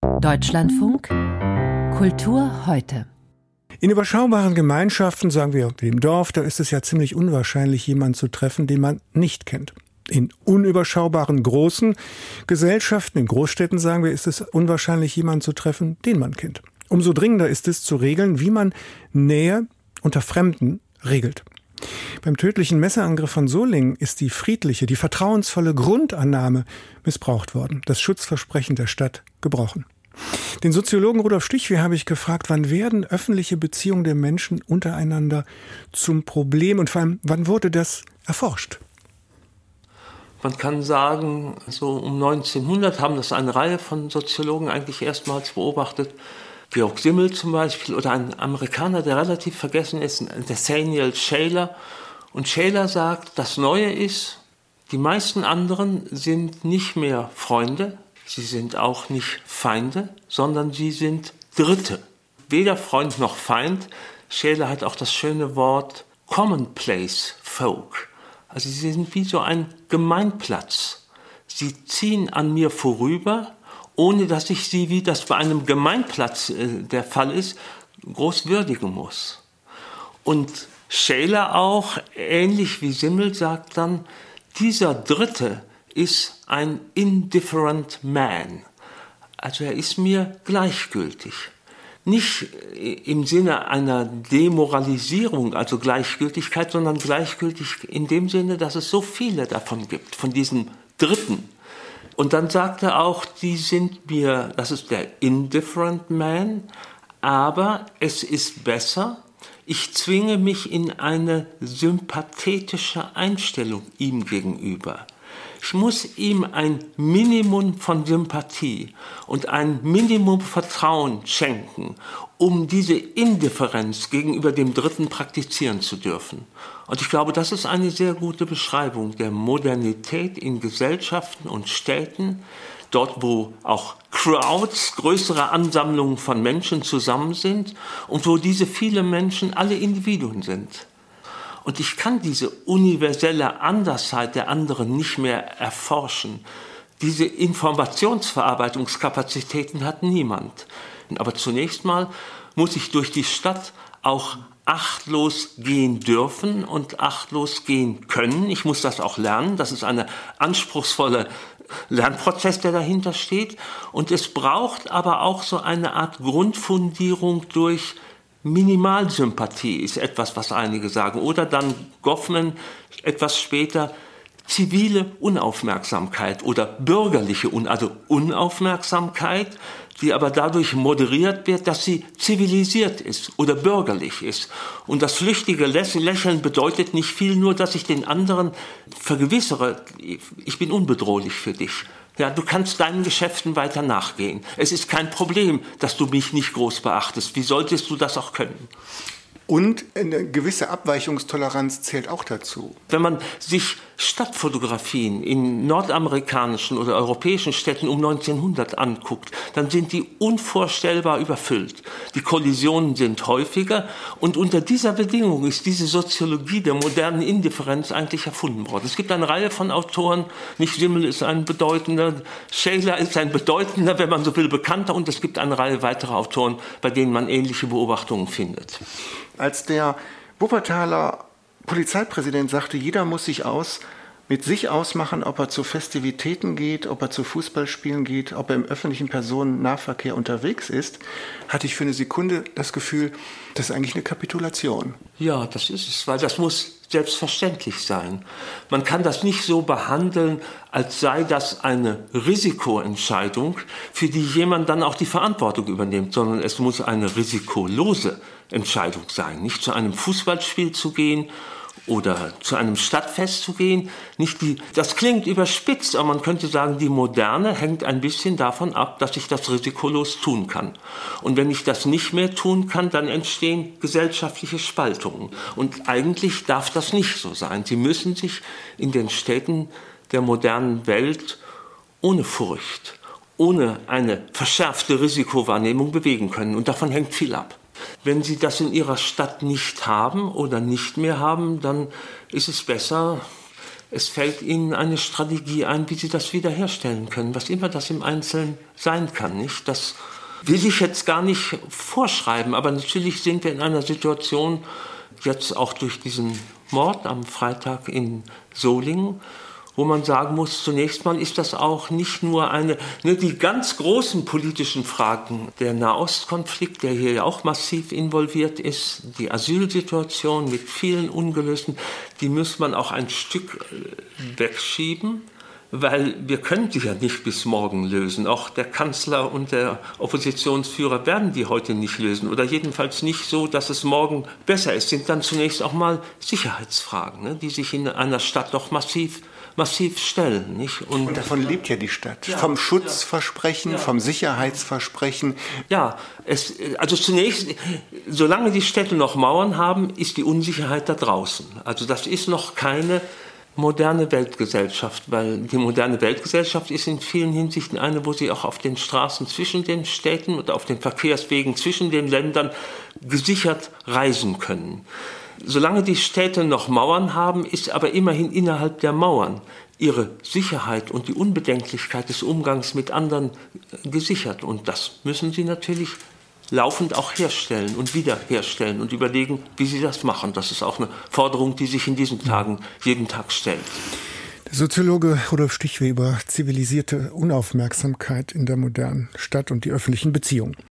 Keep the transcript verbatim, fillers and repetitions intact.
Deutschlandfunk Kultur heute. In überschaubaren Gemeinschaften, sagen wir wie im Dorf, da ist es ja ziemlich unwahrscheinlich, jemanden zu treffen, den man nicht kennt. In unüberschaubaren großen Gesellschaften, in Großstädten, sagen wir, ist es unwahrscheinlich, jemanden zu treffen, den man kennt. Umso dringender ist es zu regeln, wie man Nähe unter Fremden regelt. Beim tödlichen Messerangriff von Solingen ist die friedliche, die vertrauensvolle Grundannahme missbraucht worden, das Schutzversprechen der Stadt gebrochen. Den Soziologen Rudolf Stichwer habe ich gefragt, wann werden öffentliche Beziehungen der Menschen untereinander zum Problem und vor allem, wann wurde das erforscht? Man kann sagen, so um neunzehnhundert haben das eine Reihe von Soziologen eigentlich erstmals beobachtet. Georg Simmel zum Beispiel oder ein Amerikaner, der relativ vergessen ist, Nathaniel Shaler. Und Shaler sagt, das Neue ist, die meisten anderen sind nicht mehr Freunde, sie sind auch nicht Feinde, sondern sie sind Dritte. Weder Freund noch Feind. Shaler hat auch das schöne Wort Commonplace Folk. Also sie sind wie so ein Gemeinplatz. Sie ziehen an mir vorüber, ohne dass ich sie, wie das bei einem Gemeinplatz äh, der Fall ist, groß würdigen muss. Und Shaler auch, ähnlich wie Simmel, sagt dann, dieser Dritte ist ein indifferent man. Also er ist mir gleichgültig. Nicht im Sinne einer Demoralisierung, also Gleichgültigkeit, sondern gleichgültig in dem Sinne, dass es so viele davon gibt, von diesen Dritten. Und dann sagt er auch, die sind mir, das ist der indifferent man, aber es ist besser, ich zwinge mich in eine sympathetische Einstellung ihm gegenüber. Ich muss ihm ein Minimum von Sympathie und ein Minimum Vertrauen schenken, um diese Indifferenz gegenüber dem Dritten praktizieren zu dürfen. Und ich glaube, das ist eine sehr gute Beschreibung der Modernität in Gesellschaften und Städten, dort wo auch Crowds, größere Ansammlungen von Menschen zusammen sind und wo diese vielen Menschen alle Individuen sind. Und ich kann diese universelle Andersheit der anderen nicht mehr erforschen. Diese Informationsverarbeitungskapazitäten hat niemand. Aber zunächst mal muss ich durch die Stadt auch achtlos gehen dürfen und achtlos gehen können. Ich muss das auch lernen. Das ist ein anspruchsvoller Lernprozess, der dahinter steht. Und es braucht aber auch so eine Art Grundfundierung durch Minimalsympathie, ist etwas, was einige sagen. Oder dann Goffman etwas später, zivile Unaufmerksamkeit oder bürgerliche, also Unaufmerksamkeit, die aber dadurch moderiert wird, dass sie zivilisiert ist oder bürgerlich ist. Und das flüchtige Lächeln bedeutet nicht viel, nur dass ich den anderen vergewissere, ich bin unbedrohlich für dich. Ja, du kannst deinen Geschäften weiter nachgehen. Es ist kein Problem, dass du mich nicht groß beachtest. Wie solltest du das auch können? Und eine gewisse Abweichungstoleranz zählt auch dazu. Wenn man sich Stadtfotografien in nordamerikanischen oder europäischen Städten um neunzehnhundert anguckt, dann sind die unvorstellbar überfüllt. Die Kollisionen sind häufiger und unter dieser Bedingung ist diese Soziologie der modernen Indifferenz eigentlich erfunden worden. Es gibt eine Reihe von Autoren, nicht Simmel ist ein bedeutender, Shaler ist ein bedeutender, wenn man so will, bekannter, und es gibt eine Reihe weiterer Autoren, bei denen man ähnliche Beobachtungen findet. Als der Wuppertaler Polizeipräsident sagte, jeder muss sich aus, mit sich ausmachen, ob er zu Festivitäten geht, ob er zu Fußballspielen geht, ob er im öffentlichen Personennahverkehr unterwegs ist, hatte ich für eine Sekunde das Gefühl, das ist eigentlich eine Kapitulation. Ja, das ist es, weil das muss selbstverständlich sein. Man kann das nicht so behandeln, als sei das eine Risikoentscheidung, für die jemand dann auch die Verantwortung übernimmt, sondern es muss eine risikolose Entscheidung sein. Nicht zu einem Fußballspiel zu gehen oder zu einem Stadtfest zu gehen. Nicht die, das klingt überspitzt, aber man könnte sagen, die Moderne hängt ein bisschen davon ab, dass ich das risikolos tun kann. Und wenn ich das nicht mehr tun kann, dann entstehen gesellschaftliche Spaltungen. Und eigentlich darf das nicht so sein. Sie müssen sich in den Städten der modernen Welt ohne Furcht, ohne eine verschärfte Risikowahrnehmung bewegen können. Und davon hängt viel ab. Wenn Sie das in Ihrer Stadt nicht haben oder nicht mehr haben, dann ist es besser, es fällt ihnen eine Strategie ein, wie sie das wiederherstellen können, was immer das im Einzelnen sein kann. Nicht? Das will ich jetzt gar nicht vorschreiben, aber natürlich sind wir in einer Situation, jetzt auch durch diesen Mord am Freitag in Solingen, wo man sagen muss, zunächst mal ist das auch nicht nur eine, ne, die ganz großen politischen Fragen, der Nahostkonflikt, der hier ja auch massiv involviert ist, die Asylsituation mit vielen Ungelösten, die muss man auch ein Stück wegschieben, weil wir können die ja nicht bis morgen lösen. Auch der Kanzler und der Oppositionsführer werden die heute nicht lösen oder jedenfalls nicht so, dass es morgen besser ist. Sind dann zunächst auch mal Sicherheitsfragen, ne, die sich in einer Stadt doch massiv massiv stellen. Nicht? Und, und davon lebt ja die Stadt. Ja, vom Schutzversprechen, ja. vom Sicherheitsversprechen. Ja, es, also zunächst, solange die Städte noch Mauern haben, ist die Unsicherheit da draußen. Also das ist noch keine moderne Weltgesellschaft, weil die moderne Weltgesellschaft ist in vielen Hinsichten eine, wo sie auch auf den Straßen zwischen den Städten oder auf den Verkehrswegen zwischen den Ländern gesichert reisen können. Solange die Städte noch Mauern haben, ist aber immerhin innerhalb der Mauern ihre Sicherheit und die Unbedenklichkeit des Umgangs mit anderen gesichert. Und das müssen sie natürlich laufend auch herstellen und wiederherstellen und überlegen, wie sie das machen. Das ist auch eine Forderung, die sich in diesen Tagen jeden Tag stellt. Der Soziologe Rudolf Stichwer über zivilisierte Unaufmerksamkeit in der modernen Stadt und die öffentlichen Beziehungen.